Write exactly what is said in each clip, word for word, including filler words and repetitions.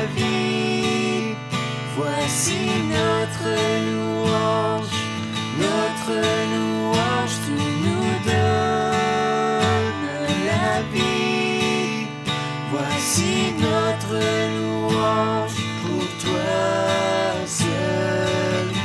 vie. Voici notre louange, notre louange, tu nous donnes la vie. Voici notre louange pour toi seul.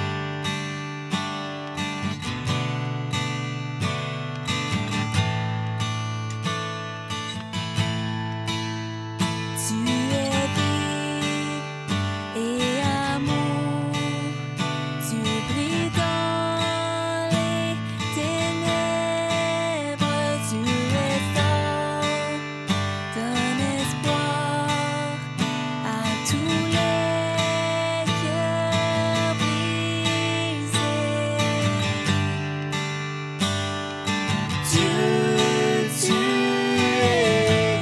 Tu es vie et amour, tu brilles dans les ténèbres, tu es fort, donne espoir à tous les cœurs brisés. Dieu, tu es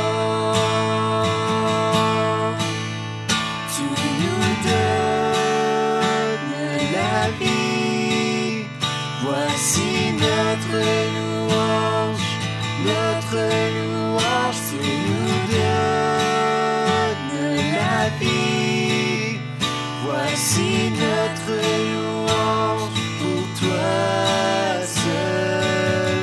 grand, tu nous donnes la vie. Voici notre louange, notre louange, tu nous donnes la vie. Voici notre louange pour toi seul.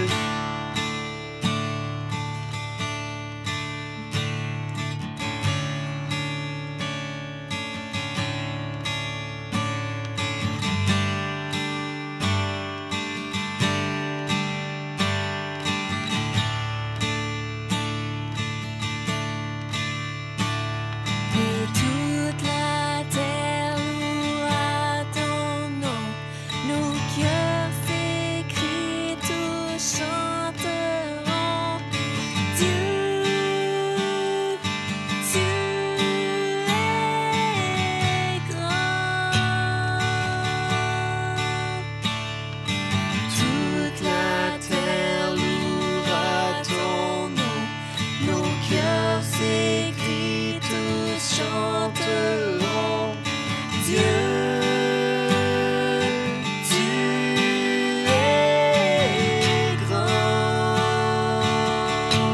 Et toute la terre louera ton nom, nos cœurs s'écrient, tous chanteront. Dieu, tu es grand. Toute la terre louera ton nom, nos cœurs s'écrient, tous chanteront. Dieu, tu es grand.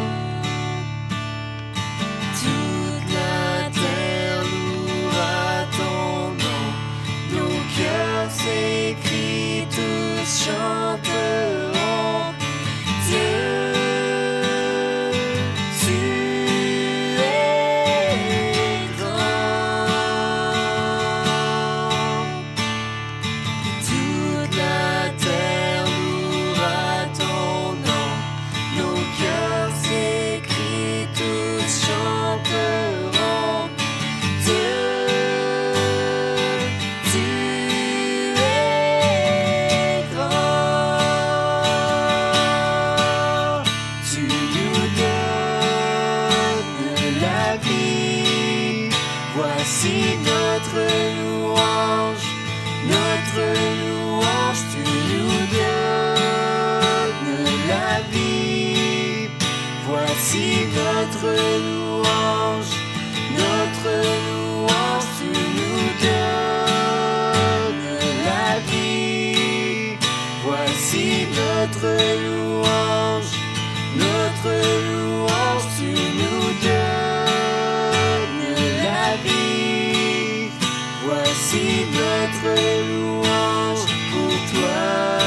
Toute la terre louera ton nom, nos cœurs s'écrient, tous chanteront. Dieu, tu es grand. Toute la terre louera ton nom, nos cœurs s'écrient, tous chanteront. Dieu, tu es grand. Tu nous donnes la vie. Voici notre louange, notre louange, tu nous donnes la vie. Voici notre louange, notre louange, tu nous donnes la vie. Voici notre louange, notre louange, tu nous donnes la vie. Voici notre louange pour toi